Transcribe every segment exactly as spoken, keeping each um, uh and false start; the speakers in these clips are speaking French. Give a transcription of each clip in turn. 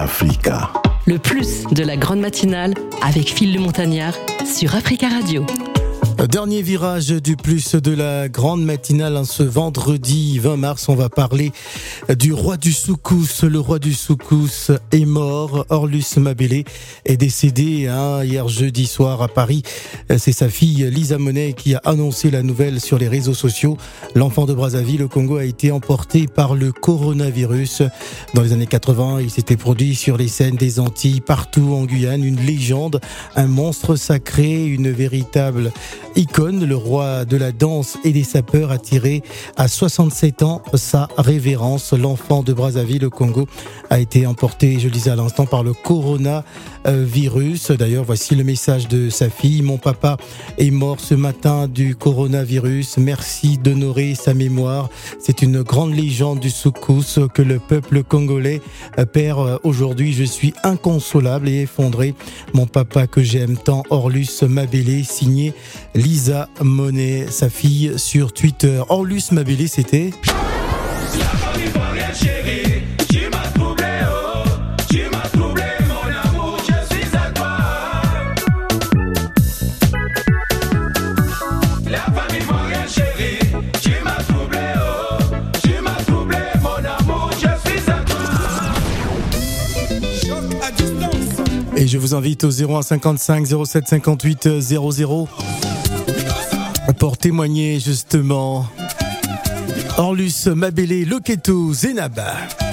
Africa. Le plus de la grande matinale avec Phil le Montagnard sur Africa Radio. Dernier virage du plus de la grande matinale, ce vendredi vingt mars, on va parler du roi du soukous. Le roi du soukous est mort. Orlus Mabélé est décédé hein, hier jeudi soir à Paris. C'est sa fille Lisa Monet qui a annoncé la nouvelle sur les réseaux sociaux. L'enfant de Brazzaville au Congo a été emporté par le coronavirus. Dans les années quatre-vingts, il s'était produit sur les scènes des Antilles, partout en Guyane. Une légende, un monstre sacré, une véritable icône, le roi de la danse et des sapeurs a tiré à soixante-sept ans sa révérence. L'enfant de Brazzaville au Congo a été emporté, je le disais à l'instant, par le coronavirus. D'ailleurs, voici le message de sa fille. Mon papa est mort ce matin du coronavirus. Merci d'honorer sa mémoire. C'est une grande légende du soukous que le peuple congolais perd aujourd'hui. Je suis inconsolable et effondré. Mon papa que j'aime tant, Orlus Mabélé, signé Lisa Monet, sa fille, sur Twitter. Orlus Mabélé, c'était... Et je vous invite au zéro un cinquante-cinq zéro sept cinquante-huit zéro zéro pour témoigner justement. Orlus Mabélé, Loketo, Zenaba.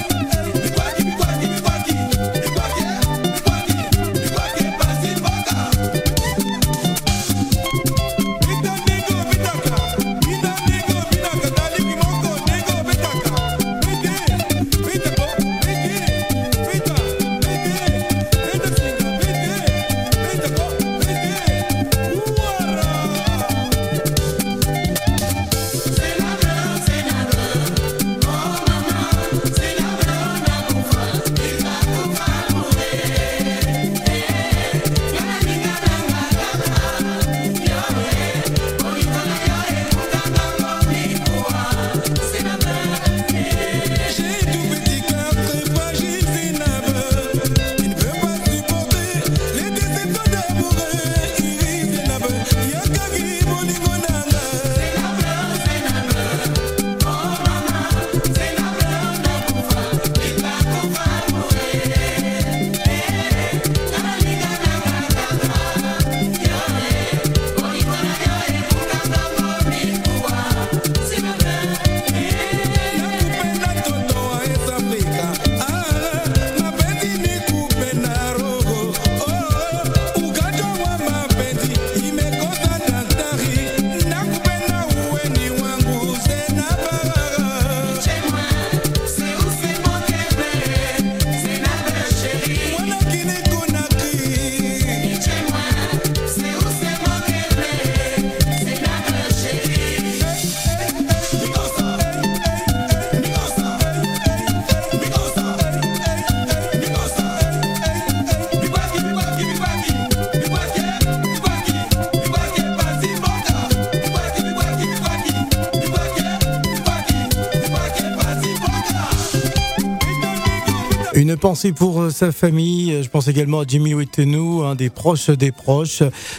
Une pensée pour sa famille. Je pense également à Jimmy Wetenu, un des proches des proches.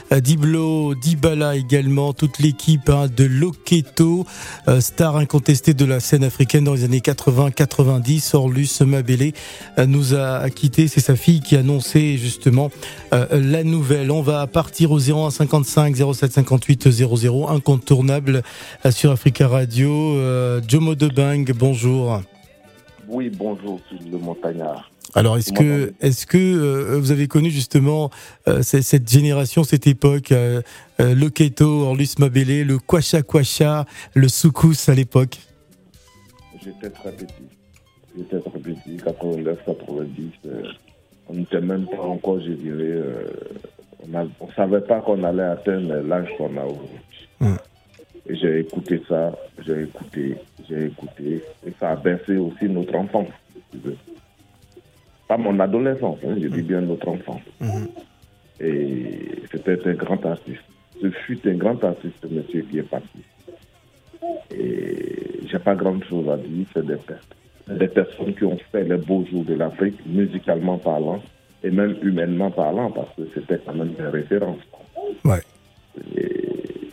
Diblo, Dibala également, toute l'équipe hein, de Loketo, euh, star incontestée de la scène africaine dans les années quatre-vingts quatre-vingt-dix. Orlus Mabélé euh, nous a quittés. C'est sa fille qui a annoncé justement euh, la nouvelle. On va partir au zéro un cinquante-cinq zéro sept cinquante-huit zéro zéro, incontournable euh, sur Africa Radio. Euh, Jomo Debang, bonjour. Oui, bonjour, Phil le Montagnard. Alors, est-ce que, est-ce que euh, vous avez connu justement euh, cette, cette génération, cette époque, euh, euh, Loketo, Orlus Mabélé, le Kwacha Kwacha, le soukous à l'époque? J'étais très petit. J'étais très petit, quatre-vingt-neuf quatre-vingt-dix. Euh, on n'était même pas encore, je dirais, euh, on ne savait pas qu'on allait atteindre l'âge qu'on a aujourd'hui. Hum. Et j'ai écouté ça, j'ai écouté, j'ai écouté, et ça a bercé aussi notre enfance. Pas mon adolescence, hein, je dis bien notre enfance. Mm-hmm. Et c'était un grand artiste. Ce fut un grand artiste, monsieur, qui est parti. Et j'ai pas grand chose à dire, c'est des pertes. des personnes qui ont fait les beaux jours de l'Afrique, musicalement parlant, et même humainement parlant, parce que c'était quand même des références. Ouais. Et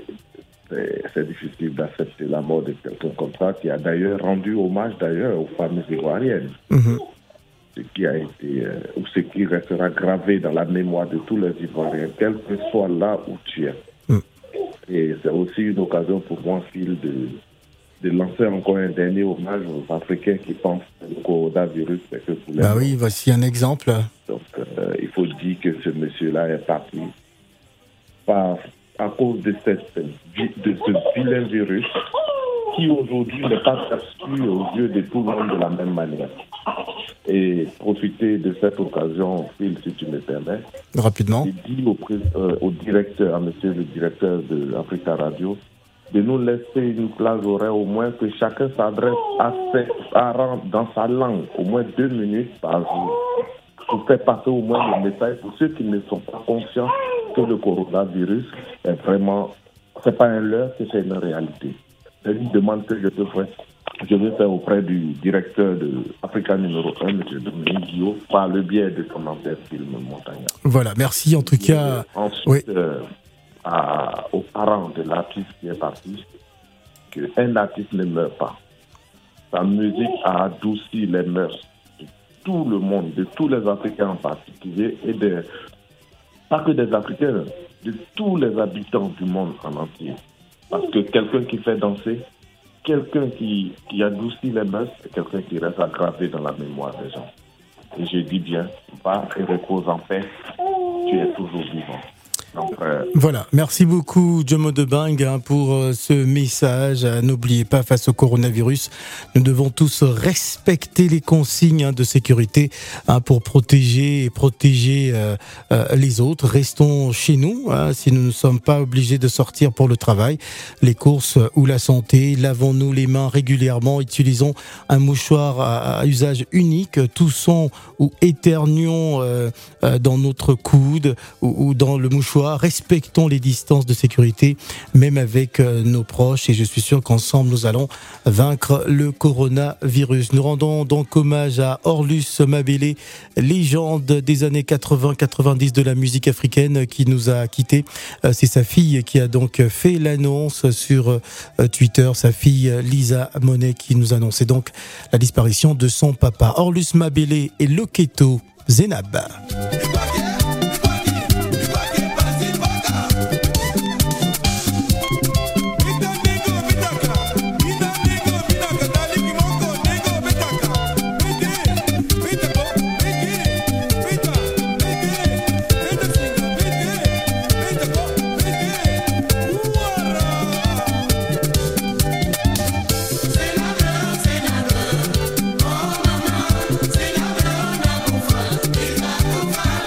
c'est, c'est difficile d'accepter la mort de quelqu'un comme ça, qui a d'ailleurs rendu hommage d'ailleurs aux femmes ivoiriennes. Mm-hmm. Ce qui a été, euh, ou ce qui restera gravé dans la mémoire de tous les Ivoiriens, quel que soit là où tu es. Mm. Et c'est aussi une occasion pour moi, Phil, de, de lancer encore un dernier hommage aux Africains qui pensent que le coronavirus, c'est que pour les Bah oui, voici un exemple. Donc, euh, il faut dire que ce monsieur-là est parti par, à cause de, cette, de ce vilain virus qui aujourd'hui n'est pas perçu aux yeux de tout le monde de la même manière. Et profiter de cette occasion, Phil, si tu me permets, rapidement, j'ai dit au, euh, au directeur, à monsieur le directeur de Africa Radio, de nous laisser une plage horaire au moins que chacun s'adresse à ses parents dans sa langue, au moins deux minutes par jour, pour faire passer au moins le message pour ceux qui ne sont pas conscients que le coronavirus est vraiment, c'est pas un leurre, c'est une réalité. C'est une demande que je devrais, je vais faire auprès du directeur de Africa numéro un, M. Dominique Guillaume, par le biais de son ancien film Montagnard. Voilà, merci en tout et cas. Ensuite, oui. euh, à, aux parents de l'artiste qui est parti, qu'un artiste ne meurt pas. Sa musique a adouci les mœurs de tout le monde, de tous les Africains en particulier, et de, pas que des Africains, de tous les habitants du monde en entier. Parce que quelqu'un qui fait danser, quelqu'un qui, qui adoucit les mœurs, c'est quelqu'un qui reste aggravé dans la mémoire des gens. Et je dis bien, va et repose en paix, tu es toujours vivant. Donc, euh... Voilà, merci beaucoup Jomo Debang hein, pour euh, ce message. Euh, n'oubliez pas, face au coronavirus, nous devons tous respecter les consignes hein, de sécurité hein, pour protéger et protéger euh, euh, les autres. Restons chez nous hein, si nous ne sommes pas obligés de sortir pour le travail, les courses ou la santé. Lavons-nous les mains régulièrement, utilisons un mouchoir à, à usage unique, toussons ou éternuons euh, euh, dans notre coude ou, ou dans le mouchoir. Respectons les distances de sécurité, même avec euh, nos proches, et je suis sûr qu'ensemble nous allons vaincre le coronavirus. Nous rendons donc hommage à Orlus Mabélé, légende des années quatre-vingts quatre-vingt-dix de la musique africaine, qui nous a quittés. Euh, c'est sa fille qui a donc fait l'annonce sur euh, Twitter, sa fille Lisa Monet, qui nous annonçait donc la disparition de son papa. Orlus Mabélé et Loketo Zenab. Bye.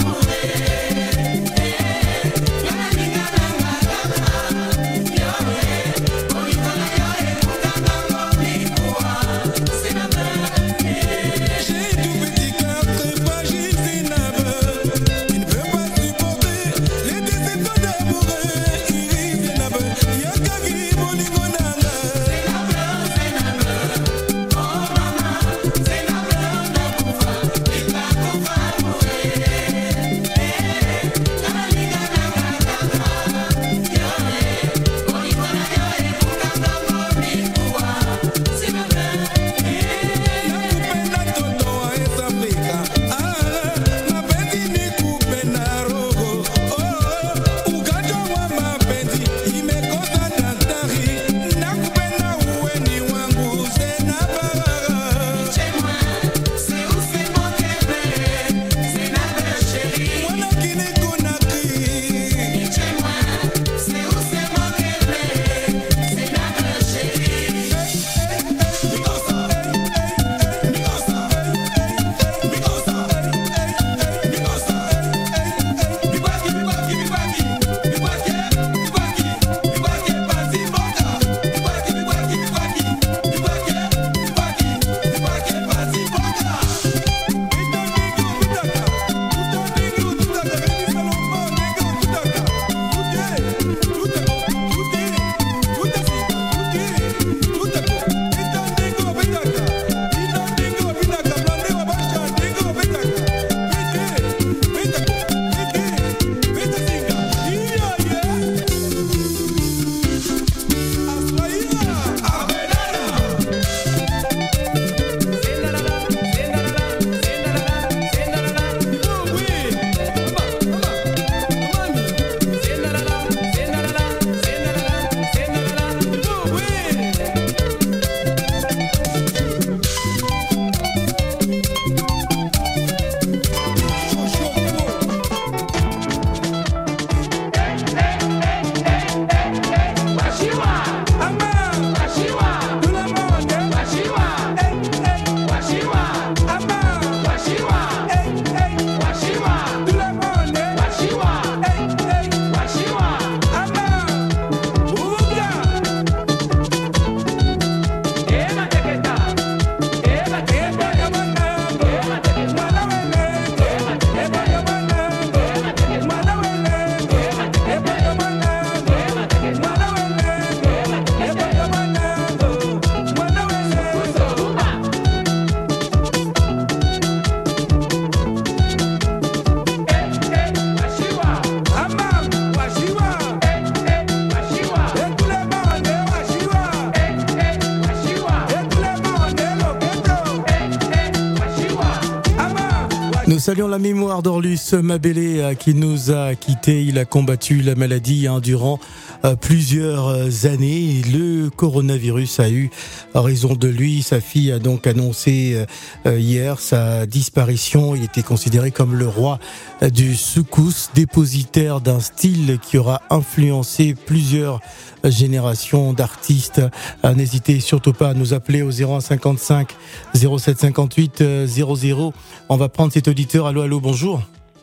Nous saluons la mémoire d'Orlus Mabélé qui nous a quittés. Il a combattu la maladie hein, durant euh, plusieurs années. Le coronavirus a eu raison de lui. Sa fille a donc annoncé euh, hier sa disparition. Il était considéré comme le roi du soukous, dépositaire d'un style qui aura influencé plusieurs générations d'artistes. Euh, n'hésitez surtout pas à nous appeler au zéro un cinquante-cinq zéro sept cinquante-huit zéro zéro. On va prendre cet auditeur. Allô, allô, bonjour.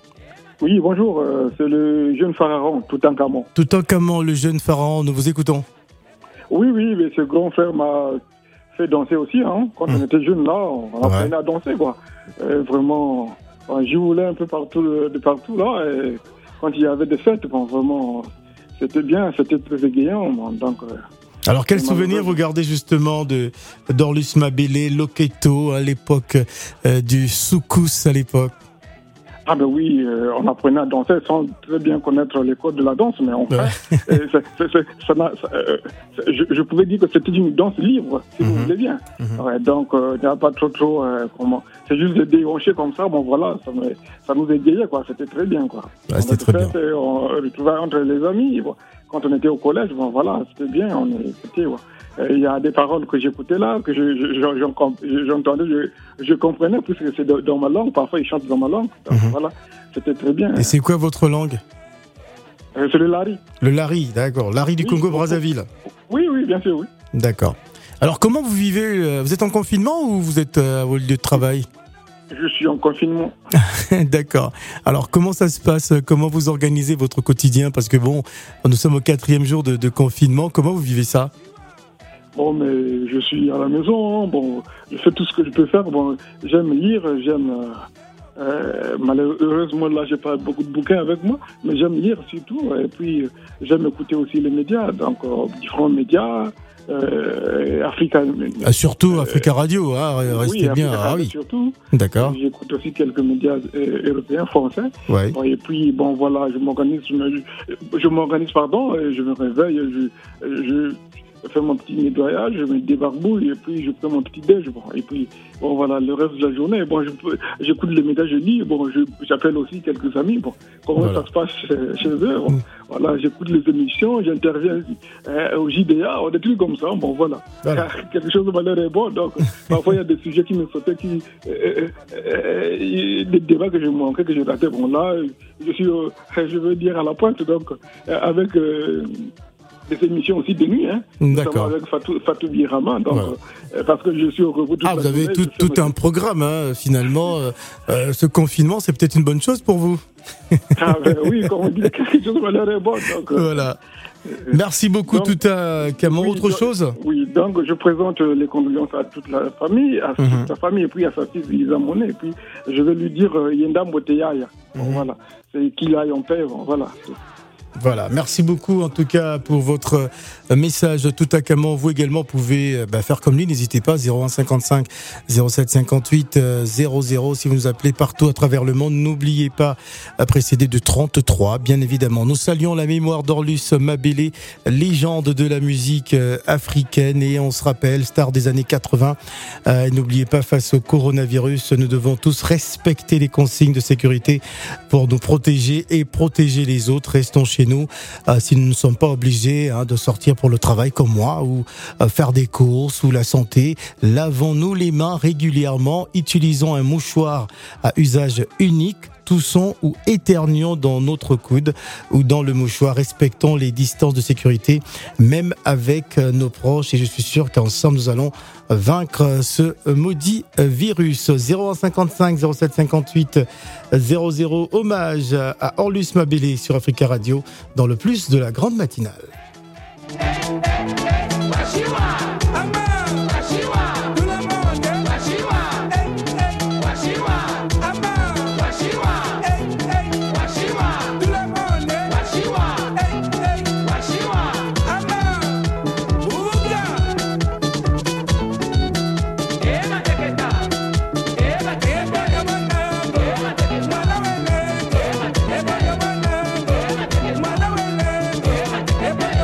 Oui, bonjour, euh, c'est le jeune pharaon, Toutankhamon. Toutankhamon, le jeune pharaon, nous vous écoutons. Oui, oui, mais ce grand frère m'a fait danser aussi. Hein. Quand mmh. on était jeune là, on apprenait ouais. à danser, quoi. Et vraiment, on jouait un peu partout, de partout là. Et quand il y avait des fêtes, bon, vraiment, c'était bien, c'était très égayant. Donc, euh, alors, quel souvenir vous gardez justement de d'Orlus Mabélé, Loketo, à l'époque euh, du soukous à l'époque? Ah ben oui, euh, on apprenait à danser sans très bien connaître les codes de la danse, mais en fait, ouais. euh, c'est, c'est, c'est, ça m'a, ça, euh, je, je pouvais dire que c'était une danse libre, si mm-hmm. vous voulez bien. Mm-hmm. Ouais, donc, il euh, n'y a pas trop trop, euh, comment, c'est juste de déhancher comme ça, bon voilà, ça, me, ça nous égayait, quoi, c'était très bien, quoi. Ouais, c'était très bien. Et on retrouvait entre les amis, bon, quand on était au collège, bon voilà, c'était bien, on était, ouais. Il y a des paroles que j'écoutais là, que je, je, je, j'entendais, je, je comprenais, puisque c'est dans ma langue. Parfois, ils chantent dans ma langue. Donc, mm-hmm. voilà, c'était très bien. Et c'est quoi votre langue? euh, C'est le Lari. Le Lari, d'accord. Lari du oui, Congo-Brazzaville. Oui, oui, bien sûr, oui. D'accord. Alors, comment vous vivez? Vous êtes en confinement ou vous êtes à votre lieu de travail? Je suis en confinement. D'accord. Alors, comment ça se passe? Comment vous organisez votre quotidien? Parce que bon, nous sommes au quatrième jour de, de confinement. Comment vous vivez ça? Bon, mais je suis à la maison, hein. Bon, je fais tout ce que je peux faire. Bon, j'aime lire, j'aime... Euh, euh, malheureusement, là, j'ai pas beaucoup de bouquins avec moi, mais j'aime lire surtout. Et puis, j'aime écouter aussi les médias, donc euh, différents médias, euh, Africa... Ah, surtout euh, Africa Radio, hein, restez oui, bien. Africa ah oui, surtout. D'accord. J'écoute aussi quelques médias euh, européens, français. Ouais. Bon, et puis, bon, voilà, je m'organise, je, je m'organise, pardon, et je me réveille, je... je je fais mon petit nettoyage, je me débarbouille et puis je prends mon petit déj. Bon, et puis, bon, voilà, le reste de la journée, bon, je, j'écoute les médias, je lis, bon, je, j'appelle aussi quelques amis, bon, comment voilà. ça se passe chez, chez eux, bon, mmh. voilà, j'écoute les émissions, j'interviens euh, au J D A, des trucs comme ça, bon, voilà. voilà. Quelque chose de malheur est bon, donc, parfois il y a des sujets qui me sautaient, qui, euh, euh, des débats que je manquais, que je ratais, bon, là, je suis, euh, je veux dire, à la pointe, donc, euh, avec... Euh, des émissions aussi de nuit, hein. D'accord. Avec Fatou, Fatou Birama, donc, ouais. euh, parce que je suis au rebout de Ah, vous avez journée, tout, tout un programme, hein, finalement. Euh, euh, ce confinement, c'est peut-être une bonne chose pour vous. Ah, ben oui, comme on dit, quelque chose de malheur est bon. Donc, euh, voilà. Merci beaucoup, donc, Toutankhamon. Oui, autre donc, chose? Oui, donc je présente les condoléances à toute la famille, à mm-hmm. toute sa famille, et puis à sa fille Lisa Monet, et puis je vais lui dire euh, Yenda Mboteyaya. Mm-hmm. Bon, voilà. C'est qu'il aille en paix, bon, voilà. Voilà, merci beaucoup en tout cas pour votre message Toutankhamon. Vous également pouvez bah, faire comme lui, n'hésitez pas, zéro un cinquante-cinq zéro sept cinquante-huit zéro zéro si vous nous appelez partout à travers le monde. N'oubliez pas, précédé de trente-trois, bien évidemment. Nous saluons la mémoire d'Orlus Mabélé, légende de la musique africaine, et on se rappelle, star des années quatre-vingts. Euh, n'oubliez pas, face au coronavirus, nous devons tous respecter les consignes de sécurité pour nous protéger et protéger les autres. Restons chez nous, euh, si nous ne sommes pas obligés hein, de sortir pour le travail comme moi, ou euh, faire des courses, ou la santé. Lavons-nous les mains régulièrement, utilisons un mouchoir à usage unique, toussons ou éternuons dans notre coude ou dans le mouchoir. Respectons les distances de sécurité, même avec nos proches, et je suis sûr qu'ensemble nous allons vaincre ce maudit virus. Zéro un cinquante-cinq zéro sept cinquante-huit zéro zéro. Hommage à Orlus Mabélé sur Africa Radio dans le plus de la grande matinale. Hey,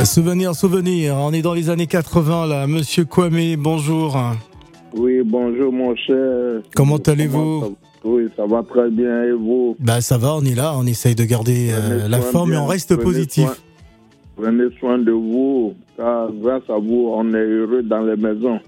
Souvenir, souvenir. On est dans les années quatre-vingts là. Monsieur Kwame, bonjour. Oui, bonjour mon cher. Comment allez-vous? Comment ça... Oui, ça va très bien et vous? Bah ça va, on est là, on essaye de garder euh, la forme bien, et on reste prenez positif. Soin, prenez soin de vous, car grâce à vous, on est heureux dans les maisons.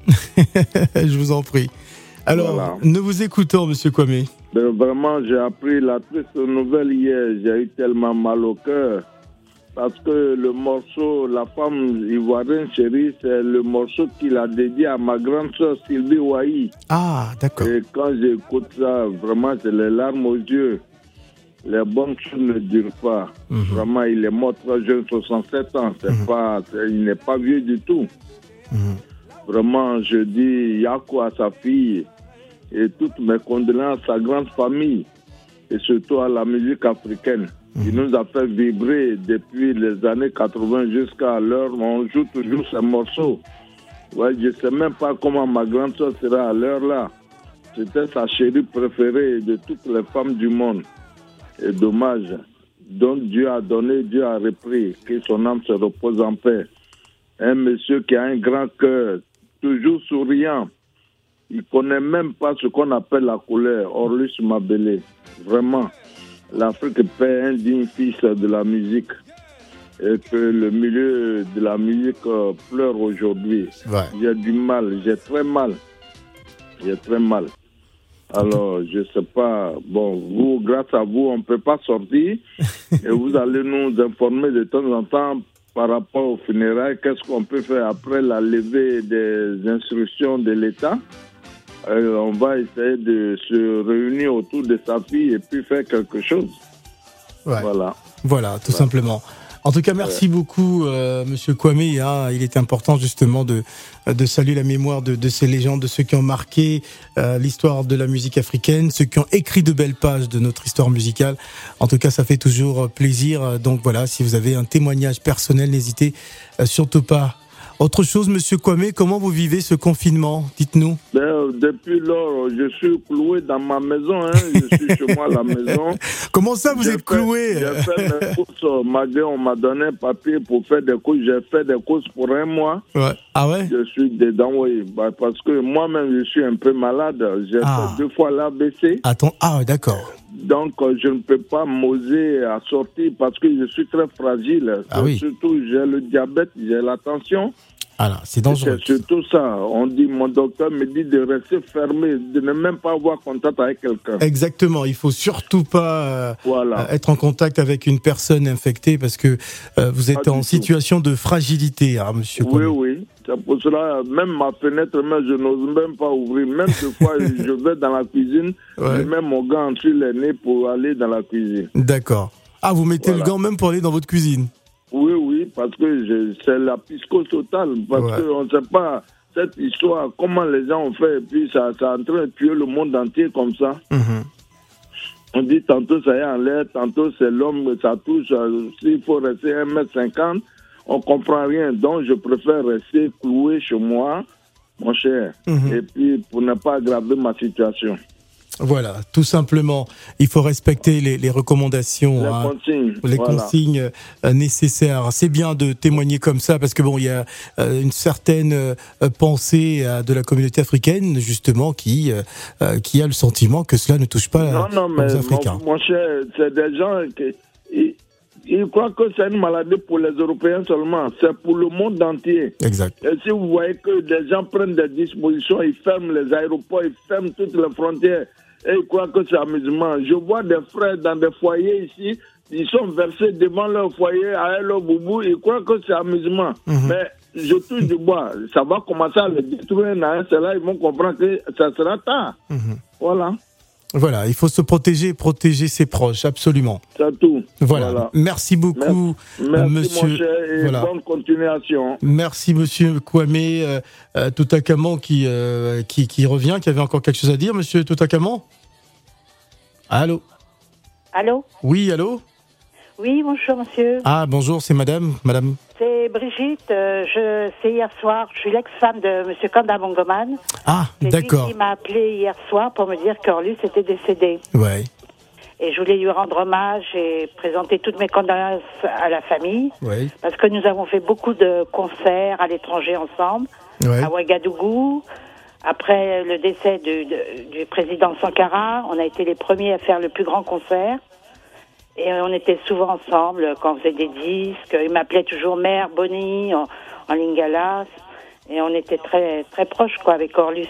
Je vous en prie. Alors, voilà. Nous vous écoutons, Monsieur Kwame. Mais vraiment, j'ai appris la triste nouvelle hier. J'ai eu tellement mal au cœur. Parce que le morceau, la femme ivoirienne chérie, c'est le morceau qu'il a dédié à ma grande sœur Sylvie Ouahi. Ah, d'accord. Et quand j'écoute ça, vraiment, j'ai les larmes aux yeux. Les bonnes choses ne durent pas. Mm-hmm. Vraiment, il est mort très jeune, soixante-sept ans. C'est mm-hmm. pas, c'est, il n'est pas vieux du tout. Mm-hmm. Vraiment, je dis Yako à sa fille et toutes mes condoléances à sa grande famille et surtout à la musique africaine. Il nous a fait vibrer depuis les années quatre-vingts jusqu'à l'heure où on joue toujours ces morceaux. Ouais, je ne sais même pas comment ma grande soeur sera à l'heure là. C'était sa chérie préférée de toutes les femmes du monde. Et dommage. Donc Dieu a donné, Dieu a repris. Que son âme se repose en paix. Un monsieur qui a un grand cœur, toujours souriant. Il ne connaît même pas ce qu'on appelle la couleur. Orlus Mabélé. Vraiment. L'Afrique paie un digne fils de la musique et que le milieu de la musique euh, pleure aujourd'hui. Ouais. J'ai du mal, j'ai très mal. J'ai très mal. Alors, je ne sais pas, bon, vous, grâce à vous, on ne peut pas sortir et vous allez nous informer de temps en temps par rapport aux funérailles, qu'est-ce qu'on peut faire après la levée des instructions de l'État. Euh, on va essayer de se réunir autour de sa fille et puis faire quelque chose. Ouais. Voilà. Voilà, tout ouais. simplement. En tout cas, merci ouais. beaucoup, euh, Monsieur Kwame. Hein, il est important justement de de saluer la mémoire de, de ces légendes, de ceux qui ont marqué euh, l'histoire de la musique africaine, ceux qui ont écrit de belles pages de notre histoire musicale. En tout cas, ça fait toujours plaisir. Donc voilà, si vous avez un témoignage personnel, n'hésitez euh, surtout pas. Autre chose, Monsieur Kwame, comment vous vivez ce confinement? Dites-nous. Ben, depuis lors, je suis cloué dans ma maison. Hein. Je suis chez moi à la maison. Comment ça, vous j'ai êtes fait, cloué? J'ai fait mes courses. Malgré on m'a donné un papier pour faire des courses. J'ai fait des courses pour un mois. Ouais. Ah ouais? Je suis dedans, oui. Bah, parce que moi-même, je suis un peu malade. J'ai ah. fait deux fois l'A B C. Attends, ah d'accord. Donc, je ne peux pas m'oser à sortir parce que je suis très fragile. Ah oui. Surtout, j'ai le diabète, j'ai la tension. Alors, c'est dangereux. C'est surtout ça. On dit, mon docteur me dit de rester fermé, de ne même pas avoir contact avec quelqu'un. Exactement. Il faut surtout pas euh, voilà. être en contact avec une personne infectée parce que euh, vous êtes pas en situation tout. de fragilité, hein, Monsieur Oui, Kwame. Oui. C'est pour cela, même ma fenêtre, même, je n'ose même pas ouvrir. Même des fois, je vais dans la cuisine, ouais. je mets mon gant sur les nez pour aller dans la cuisine. D'accord. Ah, vous mettez voilà. le gant même pour aller dans votre cuisine? Oui, oui, parce que je, c'est la pisco totale. Parce ouais. qu'on ne sait pas cette histoire, comment les gens ont fait, et puis ça, ça est en train de tuer le monde entier comme ça. Mm-hmm. On dit tantôt ça est en l'air, tantôt c'est l'homme, ça touche. S'il faut rester un mètre cinquante, on ne comprend rien. Donc je préfère rester cloué chez moi, mon cher, mm-hmm. et puis pour ne pas aggraver ma situation. Voilà, tout simplement, il faut respecter les, les recommandations, les hein, consignes, les voilà. consignes euh, nécessaires. C'est bien de témoigner comme ça parce que bon, il y a euh, une certaine euh, pensée euh, de la communauté africaine justement qui euh, qui a le sentiment que cela ne touche pas non, non, mais aux Africains. Mon, mon cher, c'est des gens qui ils, ils croient que c'est une maladie pour les Européens seulement. C'est pour le monde entier. Exact. Et si vous voyez que des gens prennent des dispositions, ils ferment les aéroports, ils ferment toutes les frontières. Et ils croient que c'est amusement. Je vois des frères dans des foyers ici, ils sont versés devant leur foyer à leur boubou, ils croient que c'est amusement. Mm-hmm. Mais je touche du bois, ça va commencer à les détruire. C'est là ils vont comprendre que ça sera tard. Mm-hmm. Voilà. Voilà, il faut se protéger, protéger ses proches, absolument. C'est tout. Voilà. voilà. Merci beaucoup, Merci, Merci monsieur. Mon cher, et voilà. Bonne continuation. Merci, monsieur Kwame euh, euh, Toutakamon qui, euh, qui, qui revient, qui avait encore quelque chose à dire, monsieur Toutakamon. Allô. Allô. Oui, allô. Oui, bonjour, monsieur. Ah, bonjour, c'est madame, madame. C'est Brigitte, euh, je, c'est hier soir, je suis l'ex-femme de monsieur Kanda Bongoman. Ah, c'est d'accord. C'est lui qui m'a appelé hier soir pour me dire qu'Orlus était décédé. Ouais. Et je voulais lui rendre hommage et présenter toutes mes condoléances à la famille. Oui. Parce que nous avons fait beaucoup de concerts à l'étranger ensemble, Ouais. à Ouagadougou. Après le décès du, de- du président Sankara, on a été les premiers à faire le plus grand concert. Et on était souvent ensemble quand on faisait des disques. Il m'appelait toujours Mère Bonnie en, en lingala. Et on était très, très proches, quoi, avec Orlus.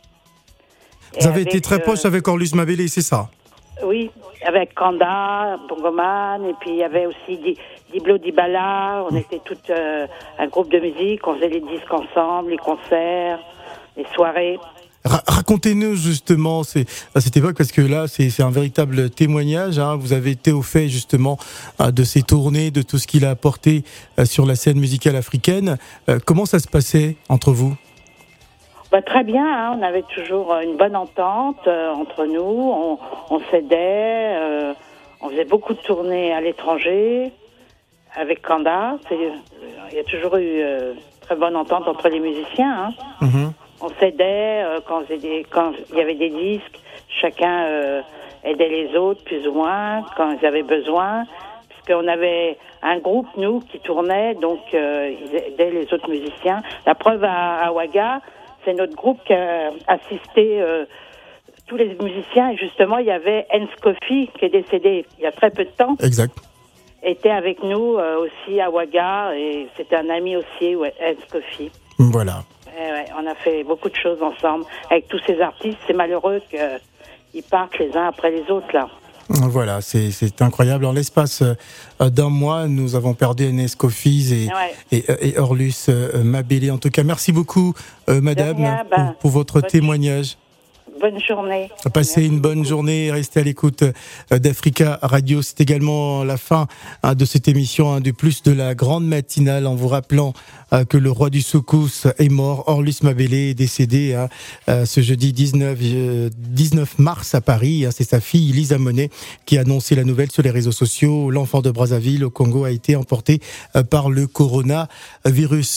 Et Vous avez avec, été très euh, proche avec Orlus Mabélé, c'est ça? Oui, avec Kanda, Bongoman, et puis il y avait aussi Di- Diblo Dibala. On était tout euh, un groupe de musique, on faisait les disques ensemble, les concerts, les soirées. Ra- Racontez-nous justement c'est, à cette époque, parce que là, c'est, c'est un véritable témoignage. Hein. Vous avez été au fait justement euh, de ces tournées, de tout ce qu'il a apporté euh, sur la scène musicale africaine. Euh, comment ça se passait entre vous? Bah, très bien, hein, on avait toujours euh, une bonne entente euh, entre nous, on, on s'aidait, euh, on faisait beaucoup de tournées à l'étranger avec Kanda. C'est, euh, il y a toujours eu euh, très bonne entente entre les musiciens. Hein. Mhm. On s'aidait euh, quand, on faisait des- quand il y avait des disques, chacun euh, aidait les autres plus ou moins quand ils avaient besoin, puisqu'on avait un groupe, nous, qui tournait, donc euh, ils aidaient les autres musiciens. La preuve à, à Ouaga, c'est notre groupe qui a assisté euh, tous les musiciens, et justement il y avait Hans Kofi qui est décédé il y a très peu de temps, Exact. était avec nous euh, aussi à Ouaga, et c'était un ami aussi, ouais, Hans Kofi. Voilà. Eh ouais, on a fait beaucoup de choses ensemble avec tous ces artistes. C'est malheureux qu'ils partent les uns après les autres, là. Voilà, c'est, c'est incroyable. En l'espace euh, d'un mois, nous avons perdu Enes Kofiz et, Ouais. et, et Orlus euh, Mabélé. En tout cas, merci beaucoup, euh, madame, rien, pour, ben, pour votre bonne- témoignage. Bonne journée. Passez Merci une bonne beaucoup. journée, restez à l'écoute euh, d'Africa Radio. C'est également la fin hein, de cette émission, hein, du plus de la grande matinale, en vous rappelant euh, que le roi du soukous est mort. Orlus Mabélé est décédé hein, euh, ce jeudi dix-neuf, euh, dix-neuf mars à Paris. Hein, c'est sa fille Lisa Monet qui a annoncé la nouvelle sur les réseaux sociaux. L'enfant de Brazzaville au Congo a été emporté euh, par le coronavirus.